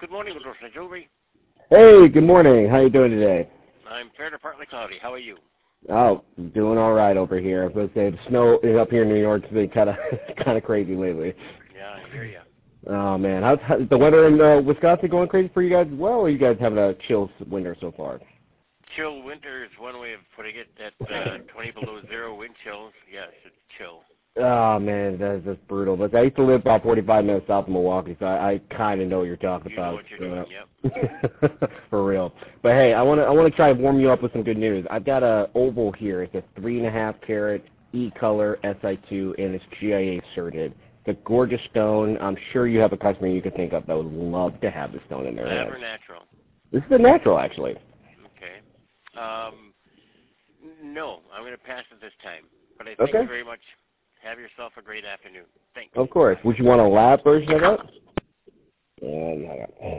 Good morning, Lieutenant Joby. Hey, good morning. How you doing today? I'm fair to partly cloudy. How are you? Oh, doing all right over here. I was going to say the snow is up here in New York. It's been kind of crazy lately. Yeah, I hear you. Oh man, how's the weather in Wisconsin going crazy for you guys as well? Or are you guys having a chill winter so far? Chill winter is one way of putting it. At 20 below zero wind chills, yes, it's chill. Oh man, that's brutal. But I used to live about 45 minutes south of Milwaukee, so I kind of know what you're talking about. You know what you're doing, yep. For real. But hey, I want to try and warm you up with some good news. I've got a oval here. It's a 3.5 carat E-color Si2, and it's GIA certed. It's a gorgeous stone. I'm sure you have a customer you could think of that would love to have this stone in their Lab hands. or natural? This is a natural, actually. Okay. No, I'm going to pass it this time. But I thank you very much. Have yourself a great afternoon. Thanks. Of course. Would you want a lab version of that?